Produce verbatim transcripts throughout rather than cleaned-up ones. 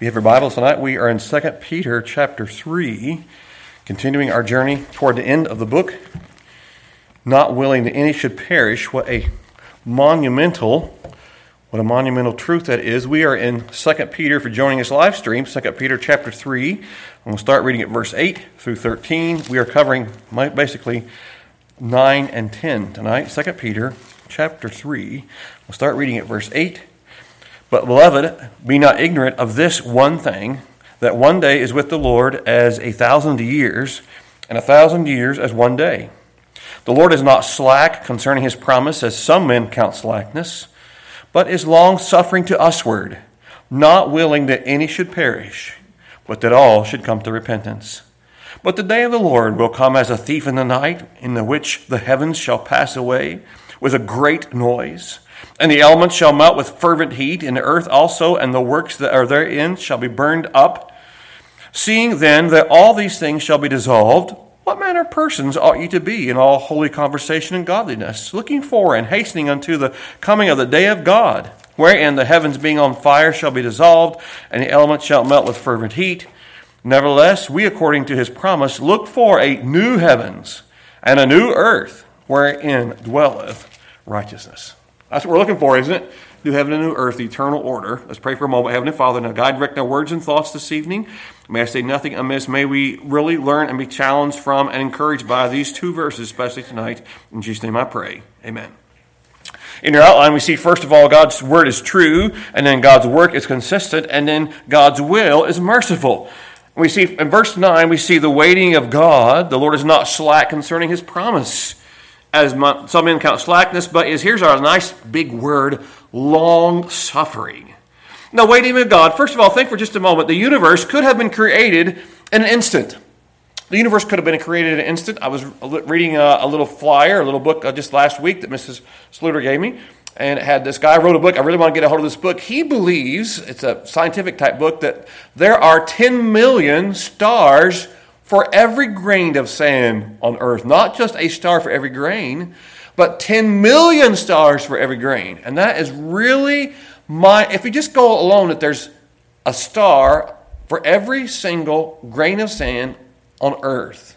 You have your Bibles tonight. We are in Second Peter chapter three, continuing our journey toward the end of the book. Not willing that any should perish. What a monumental, what a monumental truth that is. We are in Second Peter, for joining us live stream, Second Peter chapter three. I'm going to start reading at verse eight through thirteen. We are covering basically nine and ten tonight. Second Peter chapter three. We'll start reading at verse eight. But, beloved, be not ignorant of this one thing, that one day is with the Lord as a thousand years, and a thousand years as one day. The Lord is not slack concerning his promise, as some men count slackness, but is long-suffering to usward, not willing that any should perish, but that all should come to repentance. But the day of the Lord will come as a thief in the night, in the which the heavens shall pass away with a great noise, and the elements shall melt with fervent heat, and the earth also and the works that are therein shall be burned up. Seeing then that all these things shall be dissolved, what manner of persons ought ye to be in all holy conversation and godliness, looking for and hastening unto the coming of the day of God, wherein the heavens being on fire shall be dissolved, and the elements shall melt with fervent heat? Nevertheless, we according to his promise look for a new heavens and a new earth, wherein dwelleth righteousness. That's what we're looking for, isn't it? New heaven and new earth, the eternal order. Let's pray for a moment. Heavenly Father, now guide, direct our words and thoughts this evening. May I say nothing amiss. May we really learn and be challenged from and encouraged by these two verses, especially tonight. In Jesus' name I pray. Amen. In your outline, we see, first of all, God's word is true, and then God's work is consistent, and then God's will is merciful. We see in verse nine, we see the waiting of God. The Lord is not slack concerning his promise, as some men count slackness, but is, here's our nice big word, long-suffering. Now, waiting of God, first of all, think for just a moment, the universe could have been created in an instant. The universe could have been created in an instant. I was reading a, a little flyer, a little book uh, just last week that Missus Sluter gave me, and it had this guy wrote a book. I really want to get a hold of this book. He believes, it's a scientific type book, that there are ten million stars for every grain of sand on earth. Not just a star for every grain, but ten million stars for every grain. And that is really my, if we just go alone that there's a star for every single grain of sand on earth.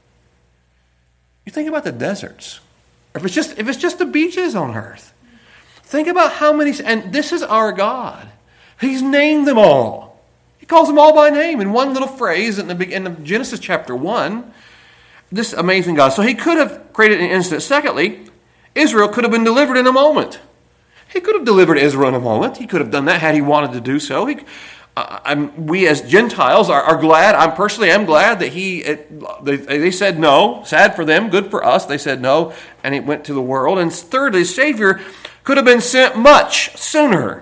You think about the deserts. If it's just, if it's just the beaches on earth. Think about how many, and this is our God. He's named them all. He calls them all by name in one little phrase in the beginning of Genesis chapter one. This amazing God. So he could have created an instant. Secondly, Israel could have been delivered in a moment. He could have delivered Israel in a moment. He could have done that had he wanted to do so. He, uh, I'm, we as Gentiles are, are glad. I personally am glad that he. It, they, they said no. Sad for them. Good for us. They said no, and it went to the world. And thirdly, the Savior could have been sent much sooner.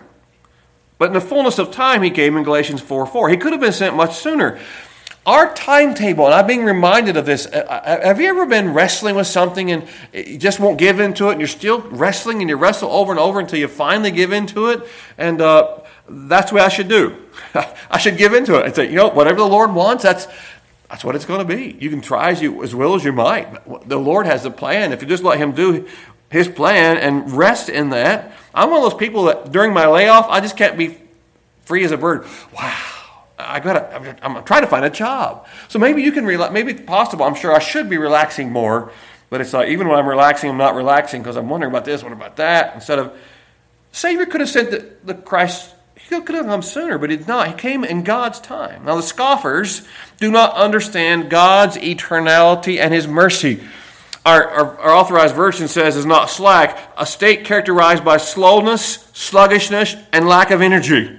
But in the fullness of time, he came in Galatians four four. He could have been sent much sooner. Our timetable, and I'm being reminded of this. Have you ever been wrestling with something and you just won't give into it, and you're still wrestling and you wrestle over and over until you finally give into it? And uh, that's what I should do. I should give into it and say, you know, whatever the Lord wants, that's that's what it's going to be. You can try as you as well as you might. But the Lord has the plan. If you just let him do his plan and rest in that. I'm one of those people that during my layoff, I just can't be free as a bird. Wow, I gotta. I'm trying to find a job. So maybe you can relax. Maybe it's possible. I'm sure I should be relaxing more, but it's like even when I'm relaxing, I'm not relaxing because I'm wondering about this, what about that. Instead of Savior could have sent the, the Christ. He could have come sooner, but he did not. He came in God's time. Now the scoffers do not understand God's eternality and his mercy. Our, our, our authorized version says is not slack, a state characterized by slowness, sluggishness, and lack of energy.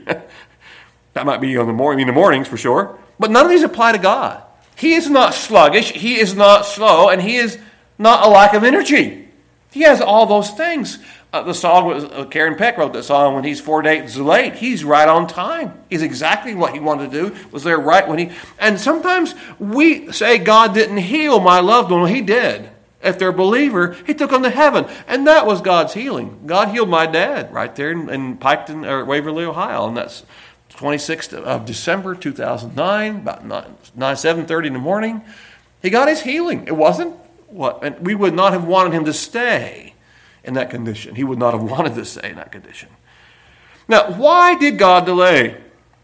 That might be on the morning, in the mornings for sure. But none of these apply to God. He is not sluggish, he is not slow, and he is not a lack of energy. He has all those things. Uh, the song was uh, Karen Peck wrote that song when he's four days late. He's right on time. He's exactly what he wanted to do. Was there right when he. And sometimes we say God didn't heal my loved one. Well, he did. If they're a believer, he took them to heaven. And that was God's healing. God healed my dad right there in, in Piketon, or Waverly, Ohio. And that's twenty-sixth of December, two thousand nine, about nine, seven thirty in the morning. He got his healing. It wasn't what, and we would not have wanted him to stay in that condition. He would not have wanted to stay in that condition. Now, why did God delay?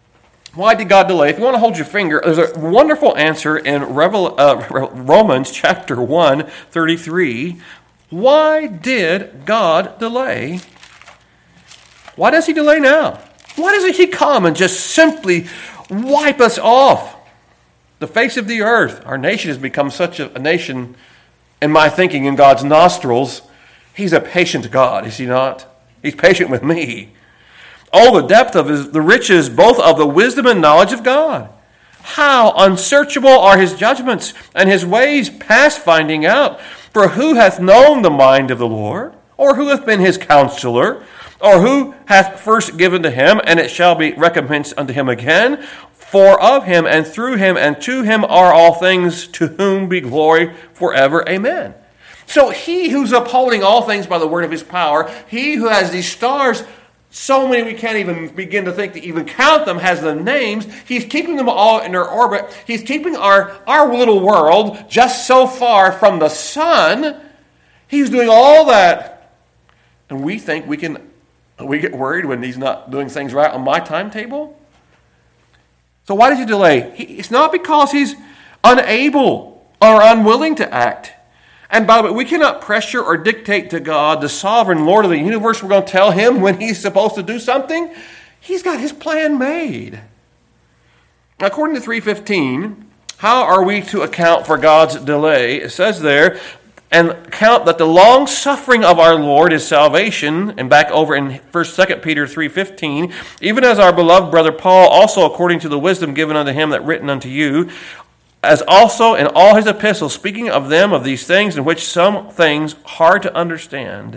Why did God delay? If you want to hold your finger, there's a wonderful answer in Revel, uh, Romans chapter one, thirty-three. Why did God delay? Why does he delay now? Why doesn't he come and just simply wipe us off the face of the earth? Our nation has become such a, a nation, in my thinking, in God's nostrils. He's a patient God, is he not? He's patient with me. Oh, the depth of his, the riches, both of the wisdom and knowledge of God. How unsearchable are his judgments, and his ways past finding out. For who hath known the mind of the Lord? Or who hath been his counselor? Or who hath first given to him, and it shall be recompensed unto him again? For of him, and through him, and to him are all things, to whom be glory forever. Amen. So he who's upholding all things by the word of his power, he who has these stars, so many we can't even begin to think to even count them, has the names. He's keeping them all in their orbit. He's keeping our, our little world just so far from the sun. He's doing all that. And we think we can, we get worried when he's not doing things right on my timetable. So why does he delay? He, it's not because he's unable or unwilling to act. And by the way, we cannot pressure or dictate to God, the sovereign Lord of the universe. We're going to tell him when he's supposed to do something. He's got his plan made. According to three fifteen, how are we to account for God's delay? It says there, and count that the long suffering of our Lord is salvation. And back over in First, Second Peter three fifteen, even as our beloved brother Paul, also according to the wisdom given unto him that written unto you, as also in all his epistles, speaking of them, of these things, in which some things hard to understand.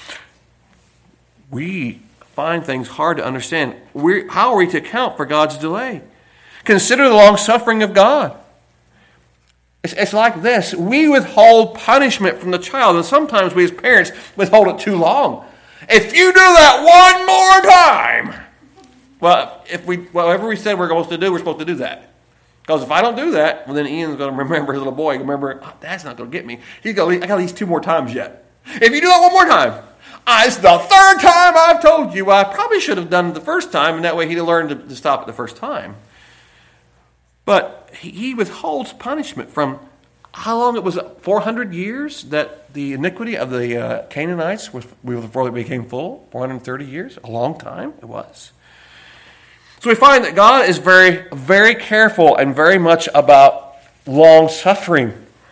We find things hard to understand. We're, how are we to account for God's delay? Consider the long suffering of God. It's, it's like this. We withhold punishment from the child, and sometimes we as parents withhold it too long. If you do that one more time, well, if we whatever we said we're supposed to do, we're supposed to do that. Because if I don't do that, well, then Ian's going to remember his little boy. Remember, oh, Dad's not going to get me. He's going to, I got at least two more times yet. If you do that one more time, ah, it's the third time I've told you. I probably should have done it the first time, and that way he'd have learned to, to stop it the first time. But he, he withholds punishment from how long it was, four hundred years that the iniquity of the uh, Canaanites was before they became full? four hundred thirty years? A long time it was. So we find that God is very, very careful and very much about long suffering.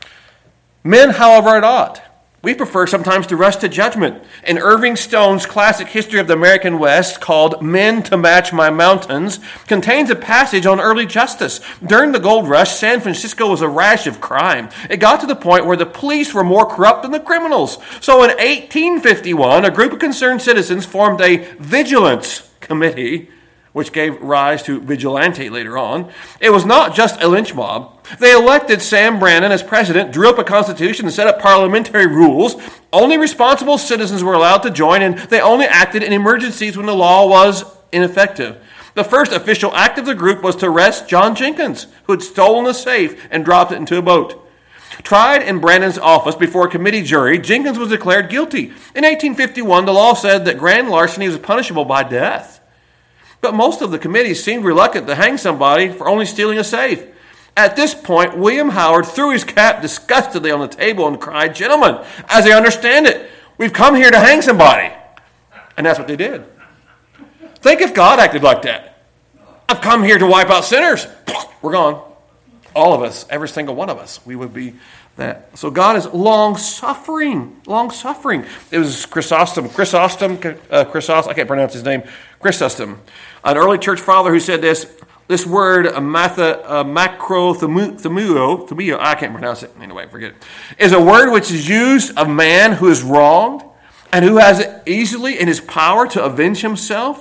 Men, however, are not. We prefer sometimes to rush to judgment. In Irving Stone's classic history of the American West called Men to Match My Mountains contains a passage on early justice. During the gold rush, San Francisco was a rash of crime. It got to the point where the police were more corrupt than the criminals. So in eighteen fifty-one, a group of concerned citizens formed a vigilance committee, which gave rise to vigilante later on. It was not just a lynch mob. They elected Sam Brannan as president, drew up a constitution, and set up parliamentary rules. Only responsible citizens were allowed to join, and they only acted in emergencies when the law was ineffective. The first official act of the group was to arrest John Jenkins, who had stolen a safe and dropped it into a boat. Tried in Brannan's office before a committee jury, Jenkins was declared guilty. In eighteen fifty-one, the law said that grand larceny was punishable by death. But most of the committee seemed reluctant to hang somebody for only stealing a safe. At this point, William Howard threw his cap disgustedly on the table and cried, "Gentlemen, as I understand it, we've come here to hang somebody." And that's what they did. Think if God acted like that. I've come here to wipe out sinners. We're gone. All of us, every single one of us, we would be that. So God is long-suffering, long-suffering. It was Chrysostom, Chrysostom, uh, Chrysostom, I can't pronounce his name, Chrysostom, an early church father who said this, this word, uh, matha, uh, macrothemuo, themio, I can't pronounce it, anyway, forget it, is a word which is used of man who is wronged and who has it easily in his power to avenge himself,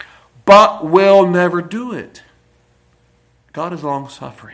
but will never do it. God is long-suffering.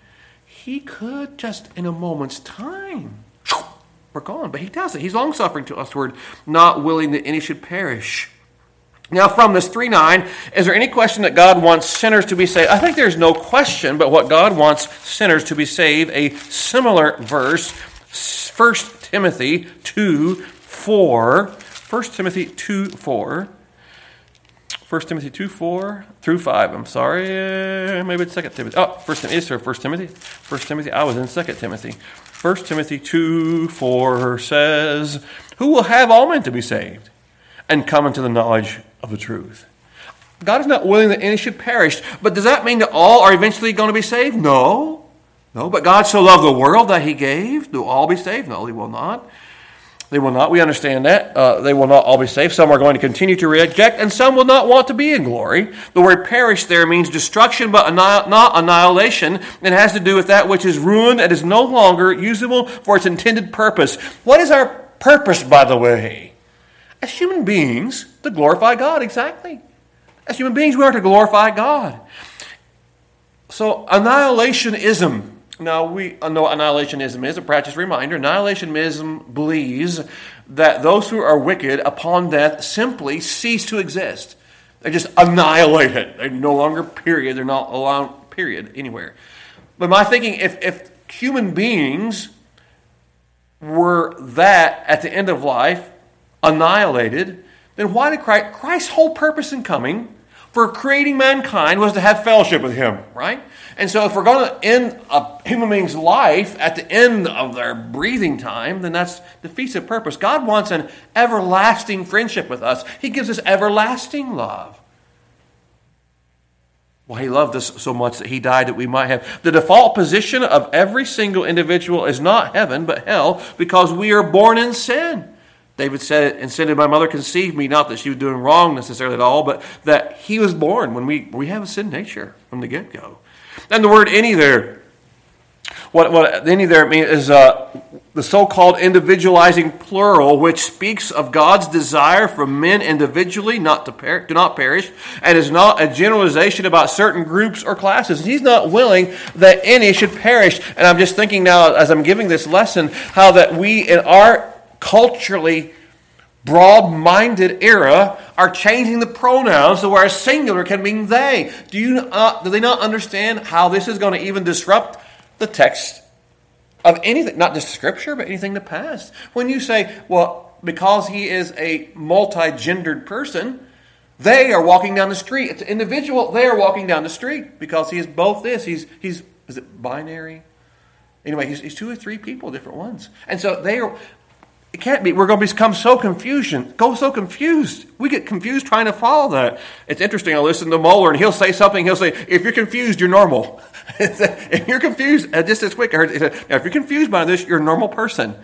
He could just in a moment's time, we're gone. But he doesn't. He's long-suffering to usward, not willing that any should perish. Now from this three nine, is there any question that God wants sinners to be saved? I think there's no question but what God wants sinners to be saved. A similar verse, First Timothy two four. First Timothy two four. First Timothy two, four through five. I'm sorry. Uh, maybe it's Second Timothy. Oh, First Timothy. Is there First Timothy? First Timothy. I was in Second Timothy. First Timothy two, four says, "Who will have all men to be saved and come into the knowledge of the truth?" God is not willing that any should perish. But does that mean that all are eventually going to be saved? No. No, but God so loved the world that he gave. Do all be saved? No, he will not. They will not. We understand that. Uh, they will not all be saved. Some are going to continue to reject, and some will not want to be in glory. The word perish there means destruction, but anni- not annihilation. It has to do with that which is ruined and is no longer usable for its intended purpose. What is our purpose, by the way? As human beings, to glorify God, exactly. As human beings, we are to glorify God. So, annihilationism. Now, we know what annihilationism is, a practice reminder. Annihilationism believes that those who are wicked upon death simply cease to exist. They're just annihilated. They're no longer period. They're not allowed period anywhere. But my thinking, if, if human beings were that at the end of life, annihilated, then why did Christ, Christ's whole purpose in coming for creating mankind was to have fellowship with him, right? And so if we're going to end a human being's life at the end of their breathing time, then that's defeats the purpose. God wants an everlasting friendship with us. He gives us everlasting love. Well, he loved us so much that he died that we might have. The default position of every single individual is not heaven, but hell, because we are born in sin. David said, "And sin did my mother conceive me," not that she was doing wrong necessarily at all, but that he was born when we, we have a sin nature from the get-go. And the word "any" there, what what "any" there means is uh, the so-called individualizing plural, which speaks of God's desire for men individually not to, per- to not perish, and is not a generalization about certain groups or classes. He's not willing that any should perish. And I'm just thinking now, as I'm giving this lesson, how that we in our culturally broad-minded era are changing the pronouns to where a singular can mean they. Do you uh, do they not understand how this is going to even disrupt the text of anything, not just Scripture, but anything in the past? When you say, well, because he is a multi-gendered person, they are walking down the street. It's an individual. They are walking down the street because he is both this. He's he's is it binary? Anyway, he's, he's two or three people, different ones, and so they are. It can't be. We're going to become so confusion. Go so confused. We get confused trying to follow that. It's interesting. I listen to Moeller, and he'll say something. He'll say, "If you're confused, you're normal." If you're confused, just as quick. I heard, if you're confused by this, you're a normal person.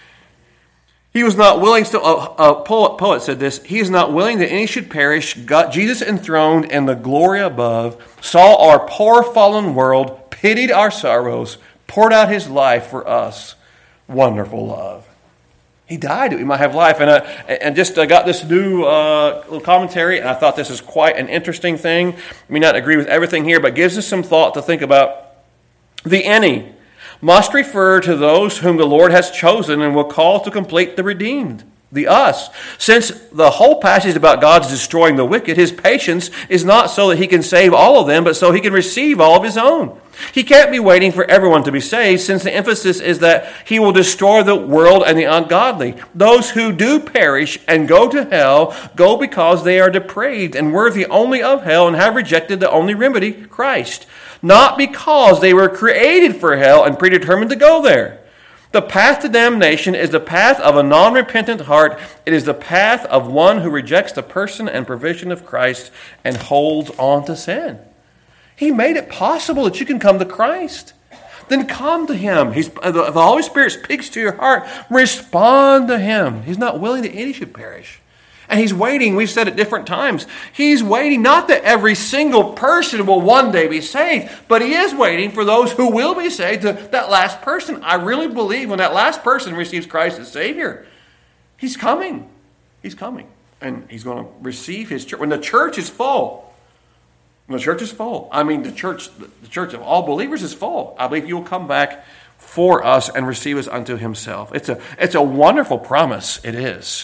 He was not willing. Still, a, a poet, poet said this. He is not willing that any should perish. God, Jesus enthroned in the glory above, saw our poor fallen world, pitied our sorrows, poured out his life for us. Wonderful love. He died that we might have life. And uh, and just uh, got this new uh, little commentary, and I thought this is quite an interesting thing. I may not agree with everything here, but gives us some thought to think about. The any must refer to those whom the Lord has chosen and will call to complete the redeemed. The us. Since the whole passage about God's destroying the wicked, his patience is not so that he can save all of them, but so he can receive all of his own. He can't be waiting for everyone to be saved, since the emphasis is that he will destroy the world and the ungodly. Those who do perish and go to hell go because they are depraved and worthy only of hell and have rejected the only remedy, Christ. Not because they were created for hell and predetermined to go there. The path to damnation is the path of a non-repentant heart. It is the path of one who rejects the person and provision of Christ and holds on to sin. He made it possible that you can come to Christ. Then come to him. He's, the Holy Spirit speaks to your heart. Respond to him. He's not willing that any should perish. And he's waiting. We've said it different times. He's waiting not that every single person will one day be saved, but he is waiting for those who will be saved, to that last person. I really believe when that last person receives Christ as Savior, he's coming. He's coming. And he's going to receive his church. When the church is full, when the church is full, I mean the church, the church of all believers is full. I believe he will come back for us and receive us unto himself. It's a, it's a wonderful promise. It is.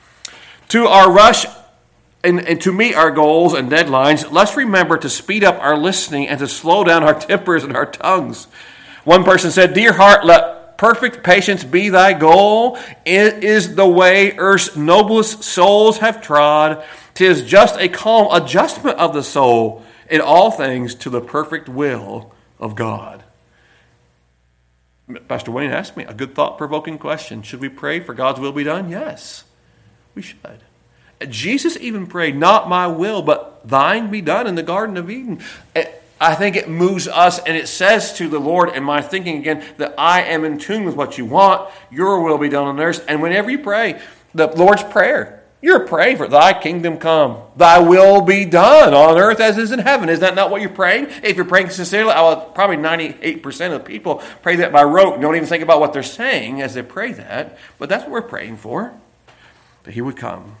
To our rush and, and to meet our goals and deadlines, let's remember to speed up our listening and to slow down our tempers and our tongues. One person said, "Dear heart, let perfect patience be thy goal. It is the way earth's noblest souls have trod. 'Tis just a calm adjustment of the soul in all things to the perfect will of God. Pastor Wayne asked me a good thought-provoking question. Should we pray for God's will to be done? Yes, we should. Jesus even prayed, not my will, but thine be done in the Garden of Eden. I think it moves us, and it says to the Lord, in my thinking again, that I am in tune with what you want. Your will be done on earth. And whenever you pray, the Lord's Prayer, you're praying for thy kingdom come. Thy will be done on earth as is in heaven. Is that not what you're praying? If you're praying sincerely, I will, probably ninety-eight percent of people pray that by rote. Don't even think about what they're saying as they pray that. But that's what we're praying for, that he would come.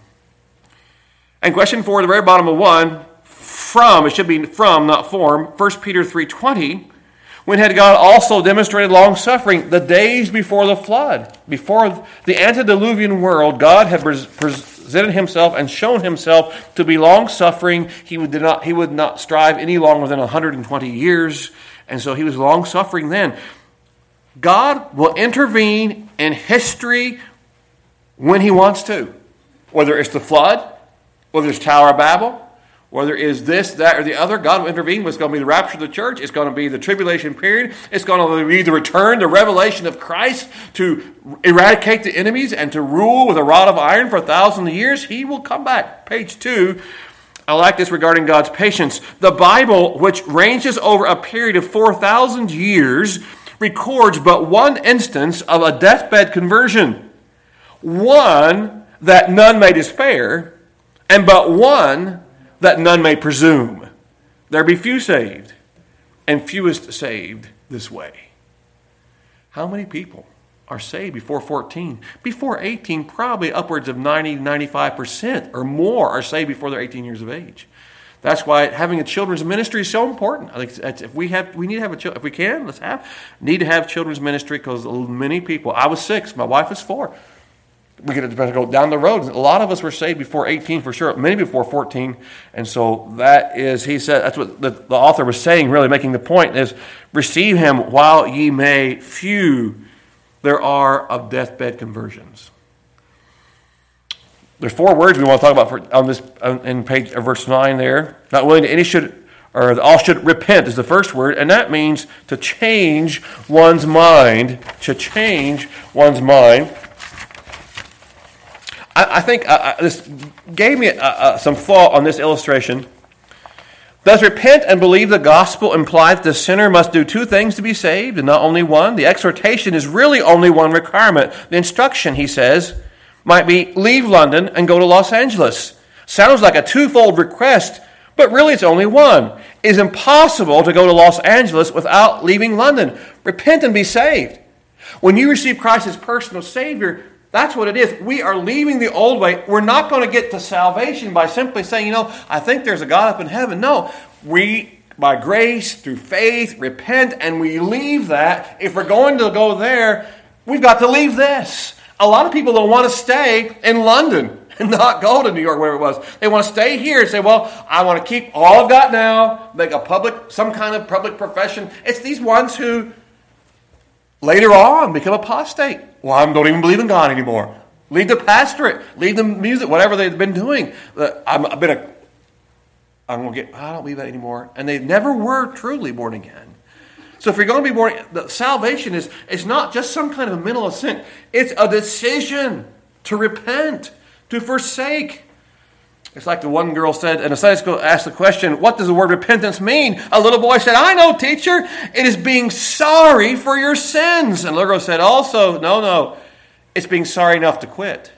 And question four, at the very bottom of one, from, it should be from, not form, First Peter three twenty, when had God also demonstrated long-suffering the days before the flood? Before the antediluvian world, God had presented himself and shown himself to be long-suffering. He would not, he would not strive any longer than one hundred twenty years, and so he was long-suffering then. God will intervene in history when he wants to, whether it's the flood, whether it's Tower of Babel, whether it is this, that, or the other. God will intervene. It's going to be the rapture of the church. It's going to be the tribulation period. It's going to be the return, the revelation of Christ to eradicate the enemies and to rule with a rod of iron for a thousand years. He will come back. Page two, I like this regarding God's patience. The Bible, which ranges over a period of four thousand years, records but one instance of a deathbed conversion. One that none may despair, and but one that none may presume. There be few saved, and fewest saved this way. How many people are saved before fourteen? Before eighteen, probably upwards of ninety, ninety-five percent or more are saved before they're eighteen years of age. That's why having a children's ministry is so important. I think if we have, we need to have a if we can, let's have need to have children's ministry, because many people. I was six, my wife is four. We could go down the road. A lot of us were saved before eighteen for sure, many before fourteen. And so that is, he said, that's what the, the author was saying, really making the point is, receive him while ye may. Few there are of deathbed conversions. There's four words we want to talk about for, on this in page verse nine there. Not willing to any should, or all should repent is the first word, and that means to change one's mind. To change one's mind. I think uh, this gave me uh, uh, some thought on this illustration. Does repent and believe the gospel imply that the sinner must do two things to be saved and not only one? The exhortation is really only one requirement. The instruction, he says, might be leave London and go to Los Angeles. Sounds like a twofold request, but really it's only one. It is impossible to go to Los Angeles without leaving London. Repent and be saved. When you receive Christ as personal Savior, that's what it is. We are leaving the old way. We're not going to get to salvation by simply saying, you know, I think there's a God up in heaven. No, we, by grace, through faith, repent, and we leave that. If we're going to go there, we've got to leave this. A lot of people don't want to stay in London and not go to New York, wherever it was. They want to stay here and say, well, I want to keep all I've got now, make a public, some kind of public profession. It's these ones who later on become apostate. Well, I don't even believe in God anymore. Leave the pastorate, leave the music, whatever they've been doing. I'm, I've been a, I'm going to get, I don't believe that anymore. And they never were truly born again. So if you're going to be born, the salvation is, is not just some kind of a mental assent. It's a decision to repent, to forsake. It's like the one girl said, in a Sunday school, asked the question, what does the word repentance mean? A little boy said, I know, teacher. It is being sorry for your sins. And the little girl said, also, no, no. It's being sorry enough to quit.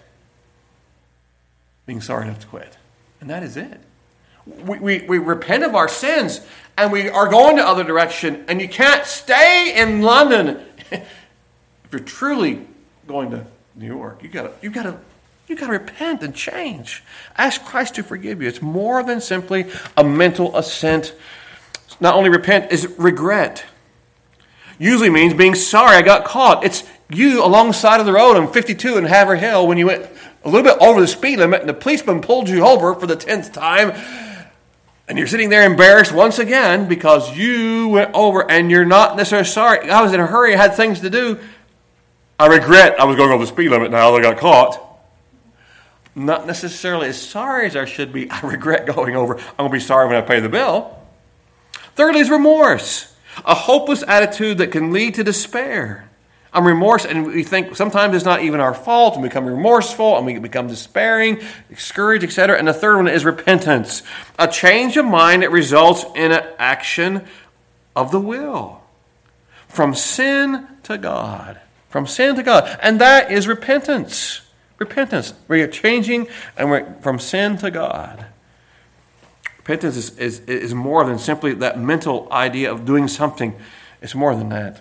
Being sorry enough to quit. And that is it. We, we, we repent of our sins, and we are going the other direction. And you can't stay in London. If you're truly going to New York, you gotta, you gotta, you got to repent and change. Ask Christ to forgive you. It's more than simply a mental assent. Not only repent, is regret. Usually means being sorry I got caught. It's you alongside of the road on fifty-two in Haverhill when you went a little bit over the speed limit and the policeman pulled you over for the tenth time. And you're sitting there embarrassed once again because you went over and you're not necessarily sorry. I was in a hurry. I had things to do. I regret I was going over the speed limit now that I got caught. not necessarily as sorry as I should be. I regret going over. I'm going to be sorry when I pay the bill. Thirdly is remorse, a hopeless attitude that can lead to despair. I'm remorse, and we think sometimes it's not even our fault, and we become remorseful, and we become despairing, discouraged, et cetera. And the third one is repentance, a change of mind that results in an action of the will, from sin to God, from sin to God, and that is repentance. Repentance, we are changing, and we're from sin to God. Repentance is, is, is more than simply that mental idea of doing something. It's more than that.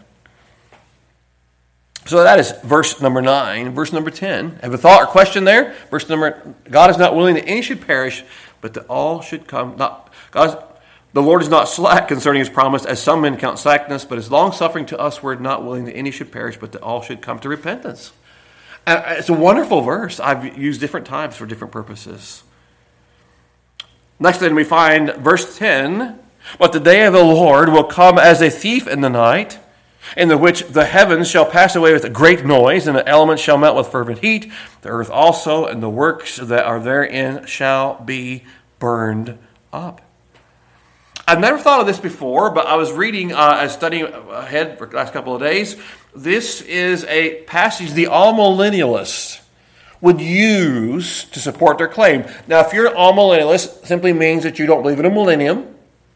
So that is verse number nine. Verse number ten. Have a thought or question there? Verse number, God is not willing that any should perish, but that all should come. Not God. The Lord is not slack concerning his promise, as some men count slackness, but is long-suffering to us, word not willing that any should perish, but that all should come to repentance. And it's a wonderful verse. I've used different times for different purposes. Next then we find verse ten. But the day of the Lord will come as a thief in the night, in the which the heavens shall pass away with a great noise, and the elements shall melt with fervent heat. The earth also and the works that are therein shall be burned up. I've never thought of this before, but I was reading, uh, I was studying ahead for the last couple of days. This is a passage the all-millennialists would use to support their claim. Now, if you're an all-millennialist, it simply means that you don't believe in a millennium.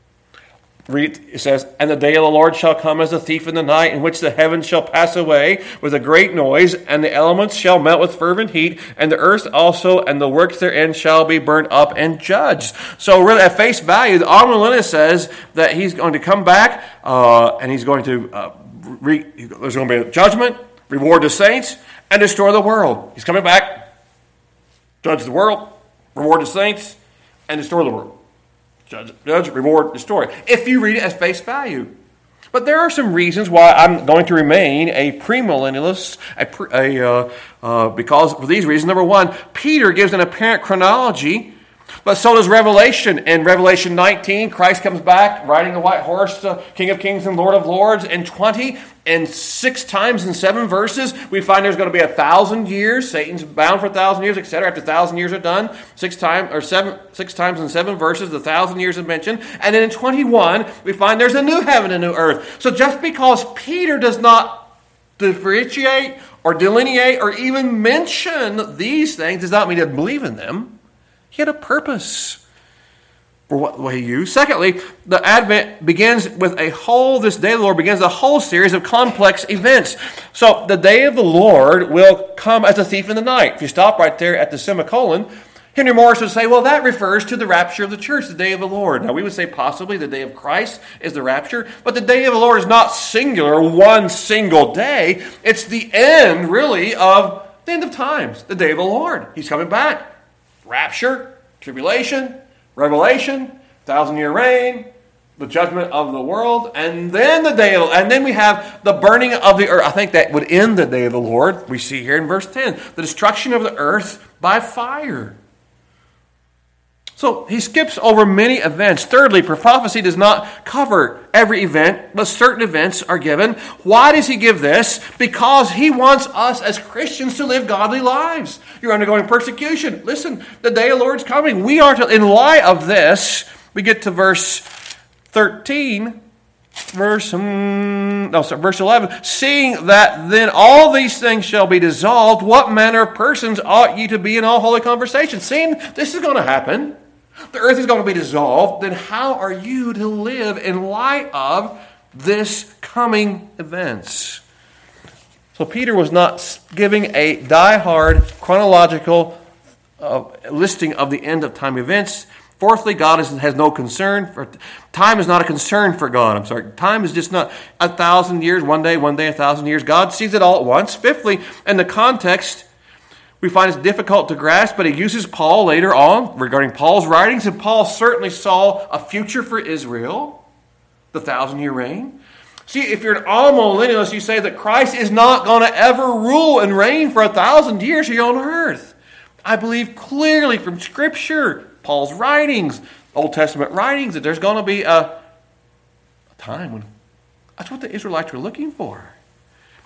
Read, it says, and the day of the Lord shall come as a thief in the night, in which the heavens shall pass away with a great noise, and the elements shall melt with fervent heat, and the earth also and the works therein shall be burned up and judged. So really, at face value, the amillennialist says that he's going to come back, uh, and he's going to, uh, re, there's going to be a judgment, reward the saints, and destroy the world. He's coming back, judge the world, reward the saints, and destroy the world. Judge, judge, reward, destroy. If you read it as face value. But there are some reasons why I'm going to remain a premillennialist, a, pre, a, uh, uh, because for these reasons. Number one, Peter gives an apparent chronology, but so does Revelation. In Revelation nineteen, Christ comes back riding a white horse, uh, King of Kings and Lord of Lords. In twenty, and six times in seven verses, we find there's going to be a thousand years. Satan's bound for a thousand years, et cetera. After a thousand years are done, six times or seven, six times in seven verses, the thousand years is mentioned. And then in twenty-one, we find there's a new heaven and new earth. So just because Peter does not differentiate or delineate or even mention these things does not mean he doesn't believe in them. He had a purpose for what he used. Secondly, the Advent begins with a whole, this day of the Lord begins a whole series of complex events. So the day of the Lord will come as a thief in the night. If you stop right there at the semicolon, Henry Morris would say, well, that refers to the rapture of the church, the day of the Lord. Now, we would say possibly the day of Christ is the rapture, but the day of the Lord is not singular, one single day. It's the end, really, of the end of times, the day of the Lord. He's coming back. Rapture, tribulation, Revelation, thousand-year reign, the judgment of the world, and then the day of, and then we have the burning of the earth. I think that would end the day of the Lord. We see here in verse ten, the destruction of the earth by fire. So he skips over many events. Thirdly, prophecy does not cover every event, but certain events are given. Why does he give this? Because he wants us as Christians to live godly lives. You're undergoing persecution. Listen, the day of the Lord's coming. We are to, in light of this, we get to verse thirteen, verse, um, no, sorry, verse eleven. Seeing that then all these things shall be dissolved, what manner of persons ought ye to be in all holy conversation? Seeing this is going to happen. The earth is going to be dissolved. Then how are you to live in light of this coming events? So Peter was not giving a die-hard chronological uh, listing of the end of time events. Fourthly, God is, has no concern for time is not a concern for God. I'm sorry, time is just not a thousand years, one day, one day, a thousand years. God sees it all at once. Fifthly, in the context, we find it's difficult to grasp, but he uses Paul later on regarding Paul's writings, and Paul certainly saw a future for Israel, the thousand-year reign. See, if you're an all-millennialist, you say that Christ is not going to ever rule and reign for a thousand years here on earth. I believe clearly from Scripture, Paul's writings, Old Testament writings, that there's going to be a, a time when that's what the Israelites were looking for.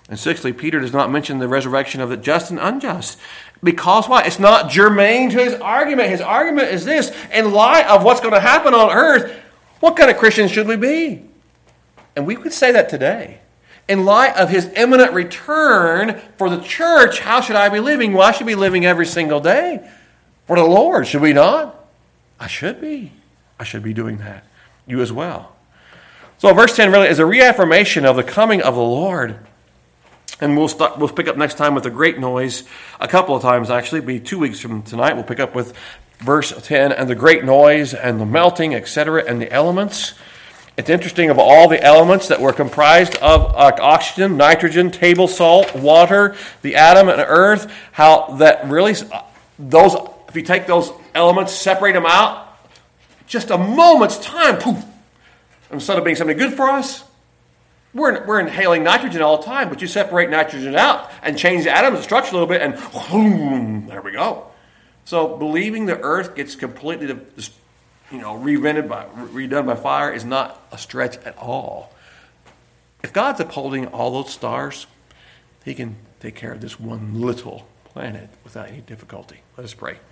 And sixthly, Peter does not mention the resurrection of the just and unjust. Because why? It's not germane to his argument. His argument is this: in light of what's going to happen on earth, what kind of Christians should we be? And we could say that today. In light of his imminent return for the church, how should I be living? Well, I should be living every single day for the Lord, should we not? I should be. I should be doing that. You as well. So verse ten really is a reaffirmation of the coming of the Lord. And we'll start, we'll pick up next time with a great noise, a couple of times actually. It'll be two weeks from tonight. We'll pick up with verse ten and the great noise and the melting, et cetera, and the elements. It's interesting, of all the elements that were comprised of uh, oxygen, nitrogen, table salt, water, the atom and earth, how that really, those, if you take those elements, separate them out, just a moment's time, poof, instead of being something good for us, we're, we're inhaling nitrogen all the time, but you separate nitrogen out and change the atoms, the structure a little bit, and whoom, there we go. So believing the earth gets completely you know, reinvented by, redone by fire is not a stretch at all. If God's upholding all those stars, he can take care of this one little planet without any difficulty. Let us pray.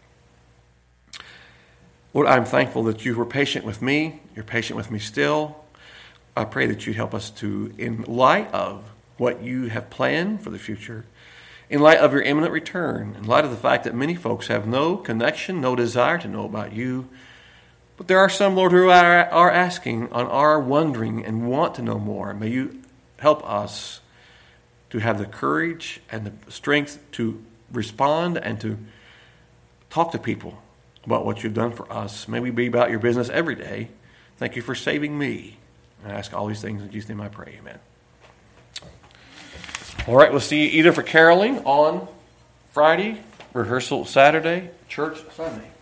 Lord, I'm thankful that you were patient with me. You're patient with me still. I pray that you help us to, in light of what you have planned for the future, in light of your imminent return, in light of the fact that many folks have no connection, no desire to know about you, but there are some, Lord, who are, are asking and are wondering and want to know more. May you help us to have the courage and the strength to respond and to talk to people about what you've done for us. May we be about your business every day. Thank you for saving me. I ask all these things in Jesus' name I pray. Amen. All right, we'll see you either for caroling on Friday, rehearsal Saturday, church Sunday.